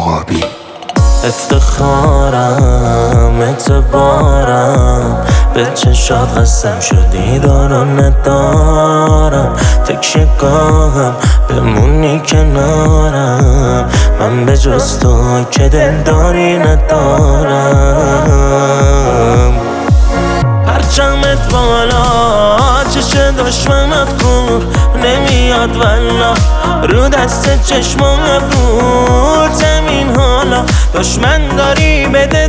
عقابی. افتخارم اعتبارم به چشات قسم شدی دارو ندارم، تکیه‌گاهم بمونی کنارم، من به جز تو که دلداری ندارم. پرچمت بالا چش دشمنت کور نمیاد والا، رو دست چشمم ابرو زمین حالا، دشمن داری بده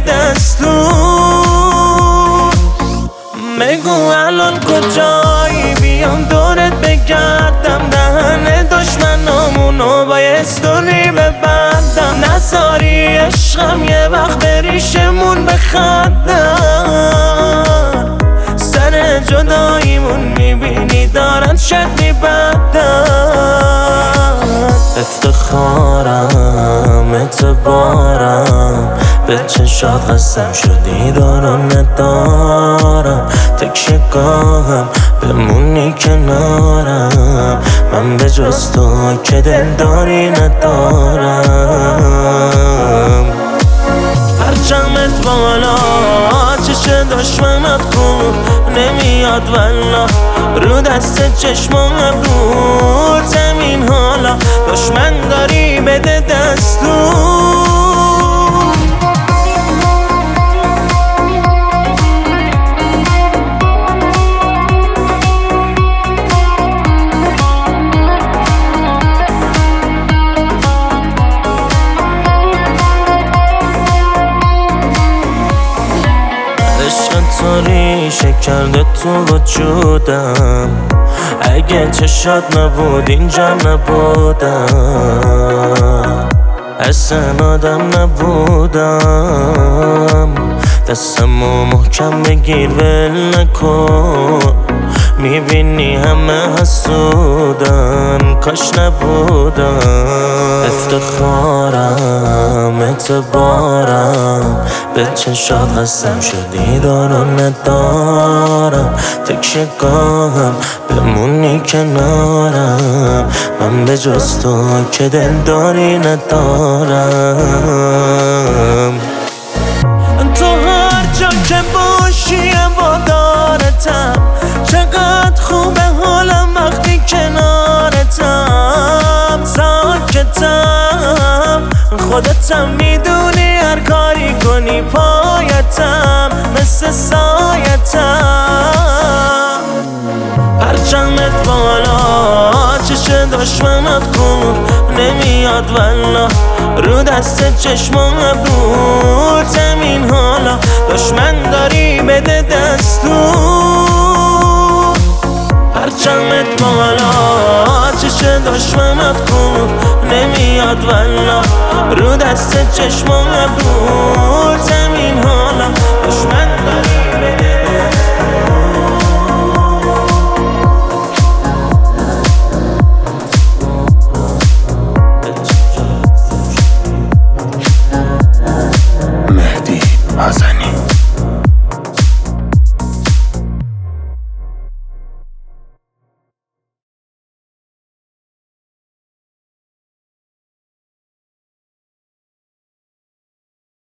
دستور. بگو الان کجایی بیام دورت بگردم، دهن دشمنامونو با یه استوری ببندم، نذاری عشقم یه وقت بریشمون بخندم، سر جداییمون میبینی دارن شد میبندن. افتخارم اعتبارم به چشات قسم شدی دارو ندارم، تکیه‌گاهم بمونی کنارم، من به جز تو که دلداری ندارم. پرچمت بالا چش دشمنت کور نمیاد والا، رو دست چشمم ابرو زمین حالا، دشمن داری بده دستور. عشق تو ریشه کرده تو وجودم، اگه چشات نبود اینجا نبودم، اصلا آدم نبودم، دستمو محکم بگیر ول نکن، میبینی همه حسودن کاش نبودم. افتخارم اعتبارم به چشات قسم شدی دارو ندارم، تکیه‌گاهم بمونی کنارم، من به جز تو که دلداری ندارم. تو هر جا که باشی وادارتم، چقدر خوبه حالم وقتی کنارتم، ساکتم خودتم میدونی، هر کاری کنی پایتم مثل سایتم. پرچمت بالا چش دشمنت کور نمیاد والا، رو دست چشمم ابرو زمین حالا، دشمن داری بده دستور. پرچمت بالا چش دشمنت کور نمیاد والا، رو دست چشمم ابرو زمین